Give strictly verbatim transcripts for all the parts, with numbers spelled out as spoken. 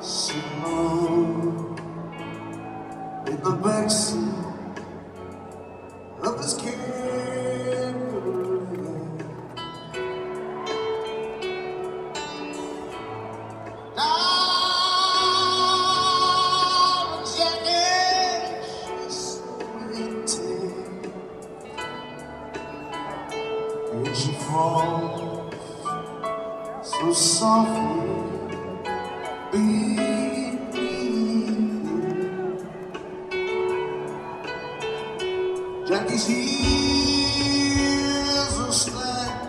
Sitting alone in the backseat of his Cadillac. Diamond jacket, she's so waiting, and she falls so softly beneath you. Jackie's heels are stacked,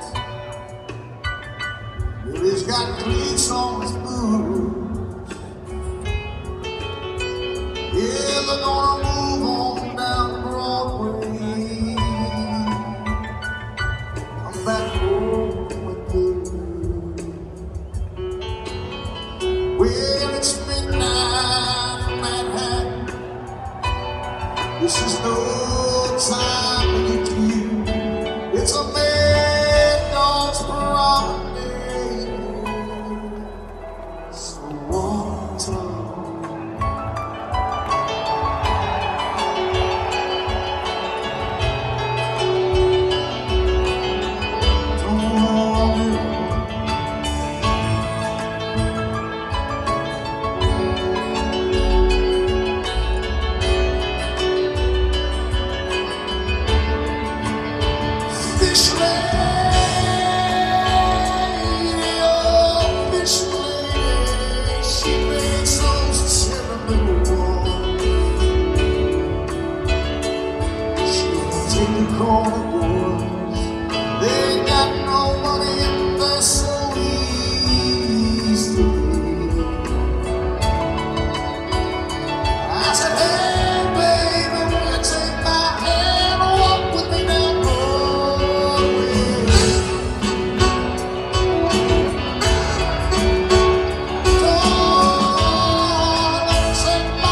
but he's got cleats on his boots. Yeah, they're gonna move on down Broadway. I'm back home with you. Well, it's midnight in Manhattan. This is no time to meet you. It's a mad dog's promenade. So walk tall. Corner boys, they ain't got no money and they're so easy. I said, hey baby, will you take my hand and walk with me down Broadway? Darling, take my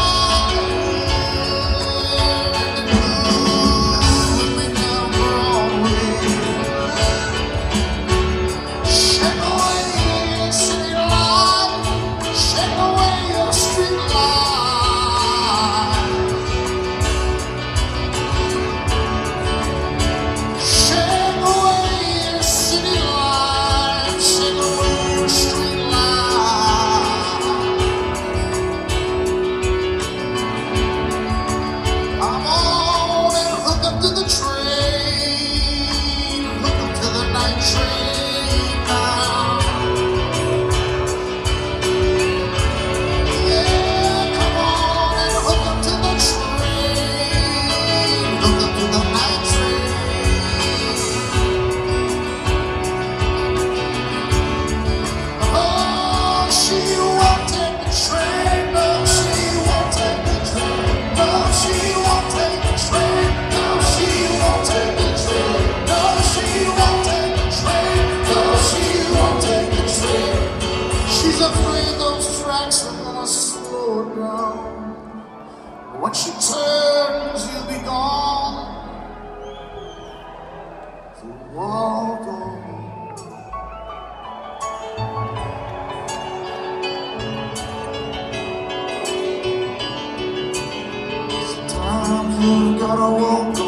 when she turns, you'll be gone. So walk on. Sometimes you gotta walk on.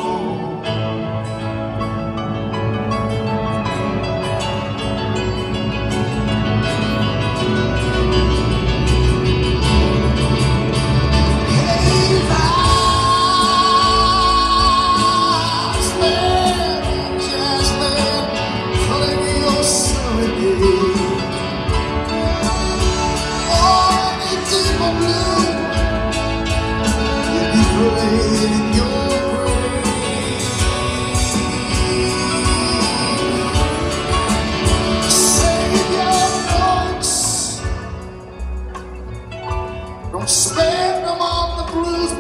Don't spend them on the blues,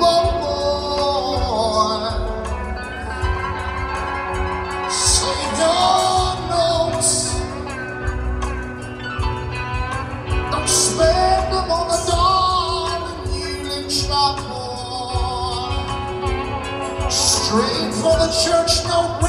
boy. Save your notes. Don't spend them on the darling Union shop, boy. Straight for the church note.